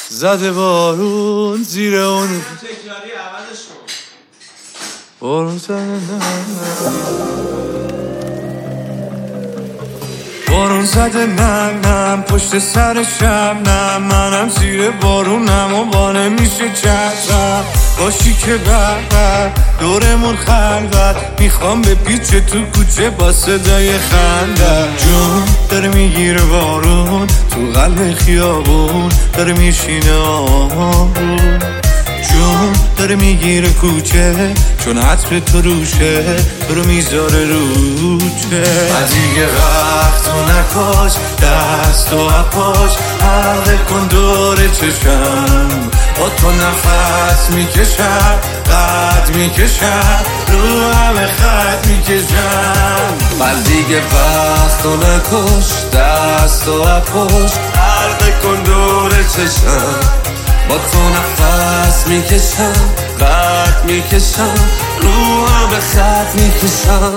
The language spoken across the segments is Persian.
زده بارون زیر اون تکراری عوضش کن. بارون زده نم پشت سر شبنم، منم زیر بارونم و با نمیشه چشم باشی که بر دورمون خلوت، میخوام به پیچ تو کوچه با صدای خنده. جون داره میگیره بارون تو قلب خیابون، داره میشینه آروم. جون داره میگیره کوچه چون عطر تو روشه، تو رو میذاره روچه. دیگه وقت تو نکاش، دست و اپاش حلقه کن دور چشم، با تو نفس میکشم قد میکشم رو همه خط میکشم. دیگه وقت تو نکاش، دست و اپاش حلقه کن دور چشم، با تو نفس میکشم قد میکشم رو همه خط میکشم.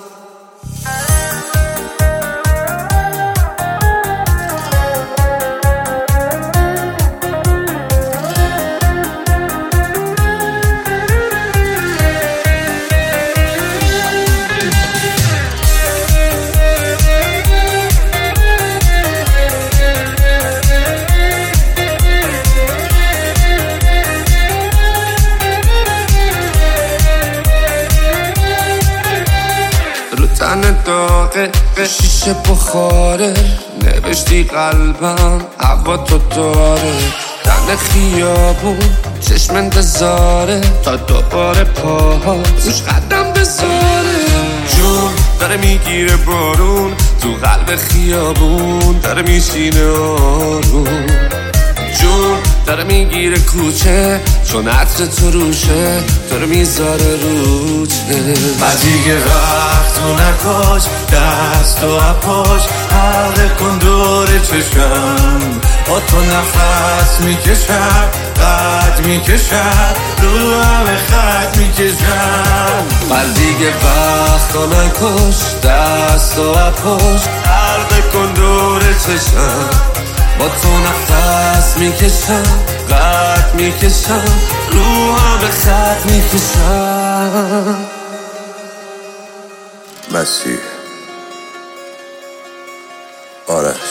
تن داغه شیشه بخاره، نوشتی قلبم هوا تو داره. تن خیابون چشم انتظاره تا دوباره پاها روش قدم بذاره. جون داره میگیره بارون تو قلب خیابون، داره میشینه آروم. جون داره میگیره کوچه چون عطر تو روشه، تو رو میذاره روچه. دیگه وقت تو نکاش، دست و اپاش حلقه کن دور چشم، با تو نفس میکشم قد میکشم رو همه خط میکشم. دیگه وقت تو نکاش، دست و اپاش حلقه کن دور چشم، با تو نفس میکشم قد میکشم رو همه خط میکشم. مسیح آره